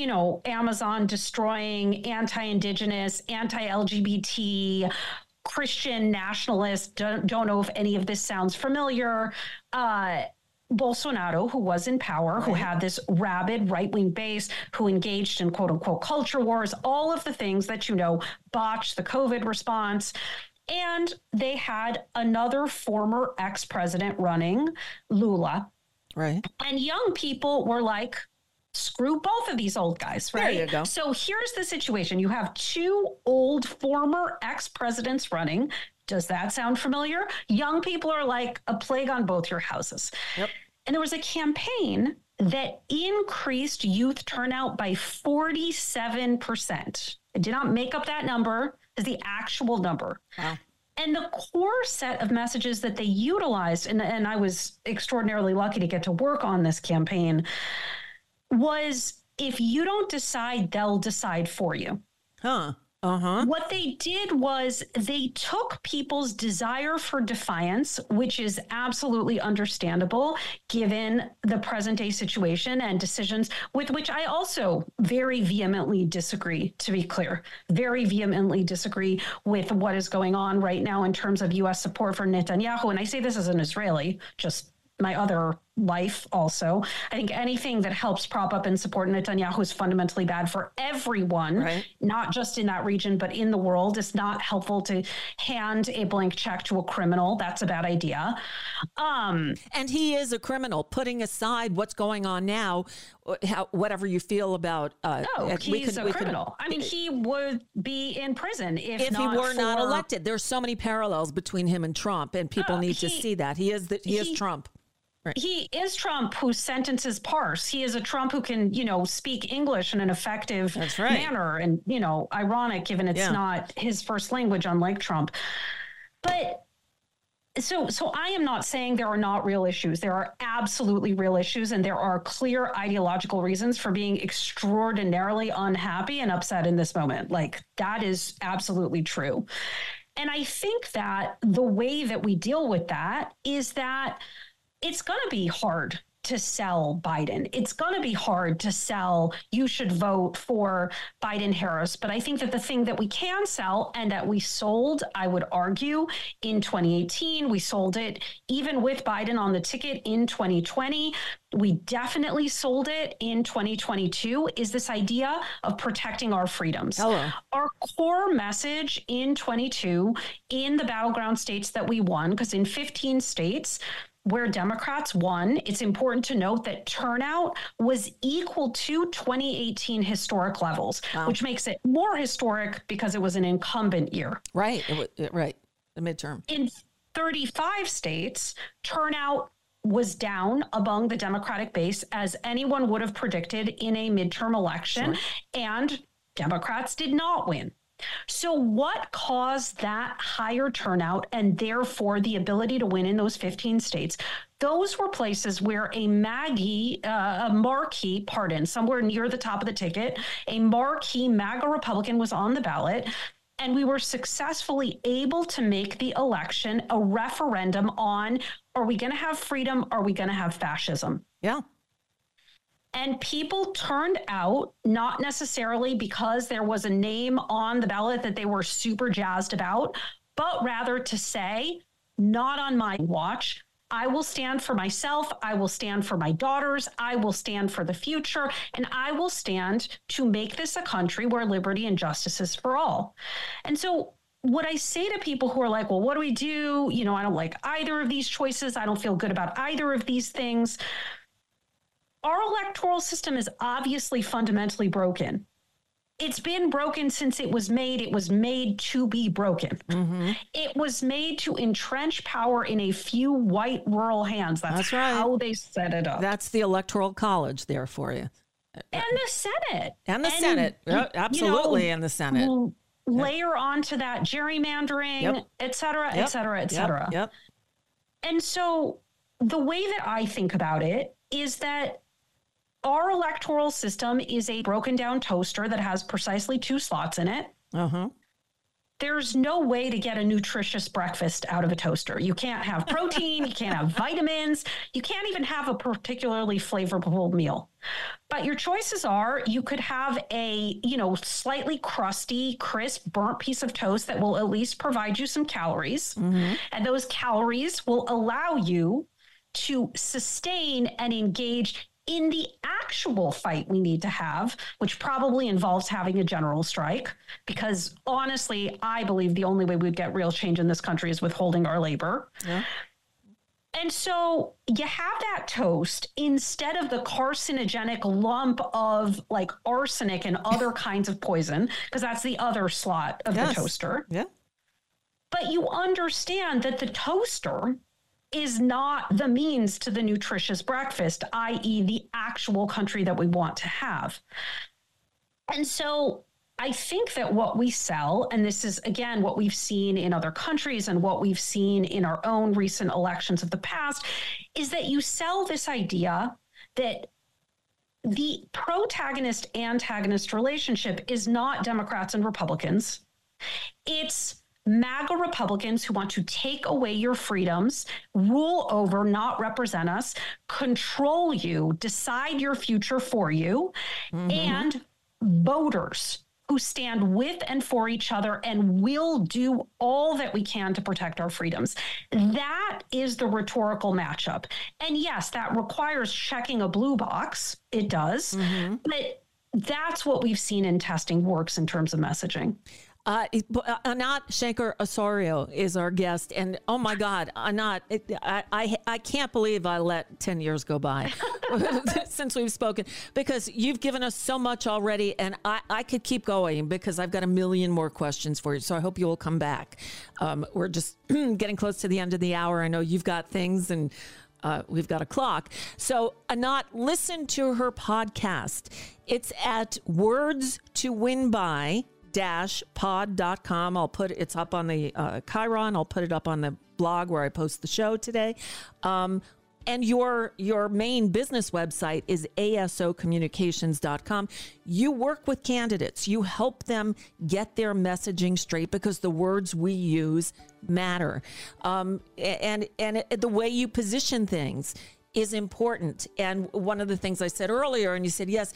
Amazon destroying, anti-indigenous, anti-LGBT, Christian nationalist. Don't know if any of this sounds familiar. Bolsonaro, who was in power, who had this rabid right-wing base, who engaged in quote-unquote culture wars, all of the things that botched the COVID response. And they had another former ex-president running, Lula. Right. And young people were like, screw both of these old guys, right? There you go. So here's the situation. You have two old former ex-presidents running. Does that sound familiar? Young people are like a plague on both your houses. Yep. And there was a campaign that increased youth turnout by 47%. I did not make up that number. It's the actual number. Wow. And the core set of messages that they utilized, and I was extraordinarily lucky to get to work on this campaign, was if you don't decide, they'll decide for you. Huh. Uh-huh. What they did was they took people's desire for defiance, which is absolutely understandable given the present day situation and decisions with which I also very vehemently disagree, to be clear, very vehemently disagree with what is going on right now in terms of U.S. support for Netanyahu. And I say this as an Israeli, just my other life also. I think anything that helps prop up and support Netanyahu is fundamentally bad for everyone, not just in that region, but in the world. It's not helpful to hand a blank check to a criminal. That's a bad idea. And he is a criminal, putting aside what's going on now, whatever you feel about. He's a criminal. I mean, he would be in prison if he were not elected. There's so many parallels between him and Trump, and people need to see that. He is Trump. Right. He is Trump whose sentences parse. He is a Trump who can, speak English in an effective manner. And, ironic given it's not his first language, unlike Trump. But so I am not saying there are not real issues. There are absolutely real issues, and there are clear ideological reasons for being extraordinarily unhappy and upset in this moment. Like, that is absolutely true. And I think that the way that we deal with that is that it's going to be hard to sell Biden. It's going to be hard to sell, you should vote for Biden-Harris. But I think that the thing that we can sell and that we sold, I would argue, in 2018, we sold it even with Biden on the ticket in 2020. We definitely sold it in 2022, is this idea of protecting our freedoms. Hello. Our core message in 22 in the battleground states that we won, because in 15 states, where Democrats won, it's important to note that turnout was equal to 2018 historic levels, which makes it more historic because it was an incumbent year. Right. The midterm. In 35 states, turnout was down among the Democratic base, as anyone would have predicted in a midterm election, and Democrats did not win. So what caused that higher turnout and therefore the ability to win in those 15 states? Those were places where a marquee, somewhere near the top of the ticket, a marquee MAGA Republican was on the ballot. And we were successfully able to make the election a referendum on, are we going to have freedom? Are we going to have fascism? Yeah. And people turned out, not necessarily because there was a name on the ballot that they were super jazzed about, but rather to say, not on my watch. I will stand for myself. I will stand for my daughters. I will stand for the future. And I will stand to make this a country where liberty and justice is for all. And so what I say to people who are like, well, what do we do? I don't like either of these choices. I don't feel good about either of these things. Our electoral system is obviously fundamentally broken. It's been broken since it was made. It was made to be broken. Mm-hmm. It was made to entrench power in a few white rural hands. That's right. How they set it up. That's the Electoral College there for you. And the Senate. And the Senate. Absolutely. And the Senate. Layer onto that gerrymandering, et cetera, et cetera, et cetera. Yep. And so the way that I think about it is that our electoral system is a broken down toaster that has precisely 2 slots in it. Uh-huh. There's no way to get a nutritious breakfast out of a toaster. You can't have protein, you can't have vitamins, you can't even have a particularly flavorful meal. But your choices are, you could have a, slightly crusty, crisp, burnt piece of toast that will at least provide you some calories. Mm-hmm. And those calories will allow you to sustain and engage in the actual fight we need to have, which probably involves having a general strike, because honestly, I believe the only way we'd get real change in this country is withholding our labor. Yeah. And so you have that toast instead of the carcinogenic lump of like arsenic and other kinds of poison, because that's the other slot of the toaster. Yeah. But you understand that the toaster is not the means to the nutritious breakfast, i.e. the actual country that we want to have. And so I think that what we sell, and this is, again, what we've seen in other countries and what we've seen in our own recent elections of the past, is that you sell this idea that the protagonist-antagonist relationship is not Democrats and Republicans. It's MAGA Republicans who want to take away your freedoms, rule over, not represent us, control you, decide your future for you, and voters who stand with and for each other and will do all that we can to protect our freedoms. That is the rhetorical matchup. And yes, that requires checking a blue box. It does. But that's what we've seen in testing works in terms of messaging. Anat Shenker-Osorio is our guest, and oh my God, Anat, I can't believe I let 10 years go by since we've spoken, because you've given us so much already, and I could keep going because I've got a million more questions for you, so I hope you will come back. We're just getting close to the end of the hour. I know you've got things, and we've got a clock. So Anat, listen to her podcast. It's at wordstowinby-pod.com. It's up on the Chiron. I'll put it up on the blog where I post the show today. And your main business website is asocommunications.com. You work with candidates. You help them get their messaging straight because the words we use matter. And the way you position things is important. And one of the things I said earlier, and you said, yes,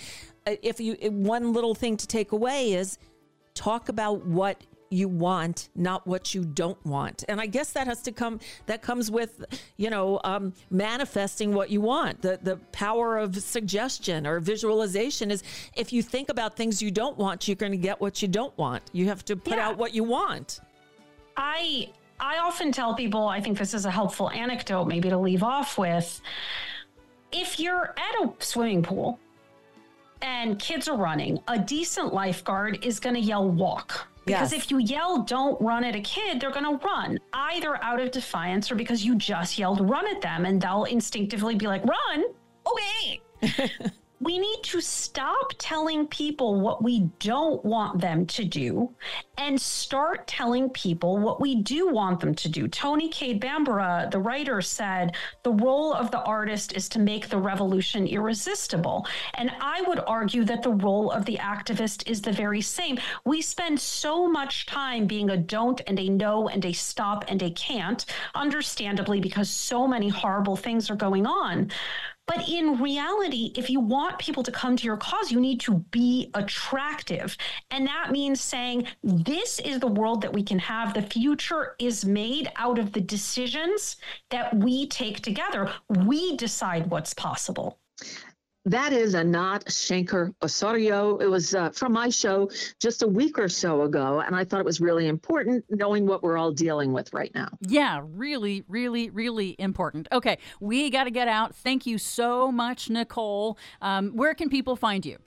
one little thing to take away is talk about what you want, not what you don't want. And I guess that comes with, manifesting what you want. The power of suggestion or visualization is, if you think about things you don't want, you're going to get what you don't want. You have to put out what you want. I often tell people, I think this is a helpful anecdote maybe to leave off with. If you're at a swimming pool and kids are running, a decent lifeguard is going to yell walk. Because if you yell don't run at a kid, they're going to run, either out of defiance or because you just yelled run at them, and they'll instinctively be like, run? Okay. We need to stop telling people what we don't want them to do and start telling people what we do want them to do. Toni Cade Bambara, the writer, said the role of the artist is to make the revolution irresistible. And I would argue that the role of the activist is the very same. We spend so much time being a don't and a no and a stop and a can't, understandably, because so many horrible things are going on. But in reality, if you want people to come to your cause, you need to be attractive. And that means saying, this is the world that we can have. The future is made out of the decisions that we take together. We decide what's possible. That is Anat Shenker-Osorio. It was from my show just a week or so ago, and I thought it was really important knowing what we're all dealing with right now. Yeah, really, really, really important. Okay, we got to get out. Thank you so much, Nicole. Where can people find you?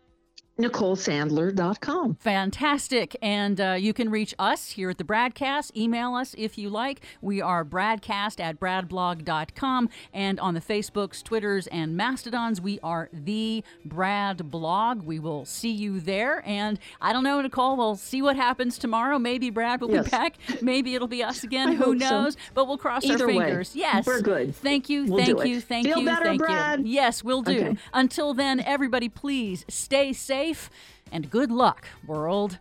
NicoleSandler.com. Fantastic. And you can reach us here at the Bradcast. Email us if you like. We are bradcast@bradblog.com. And on the Facebooks, Twitters, and Mastodons, we are the Brad Blog. We will see you there. And I don't know, Nicole, we'll see what happens tomorrow. Maybe Brad will be back. Maybe it'll be us again. Who knows? So. But we'll cross our fingers. Yes. We're good. Thank you. We'll thank you. Thank Feel you. better, thank Brad. you. Yes, we'll do. Okay. Until then, everybody, please stay safe. And good luck, world.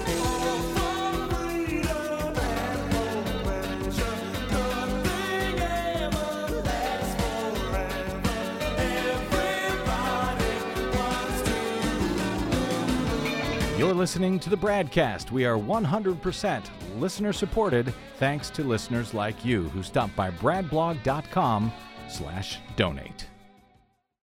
You're listening to the Bradcast. We are 100% listener supported, thanks to listeners like you who stop by bradblog.com/donate.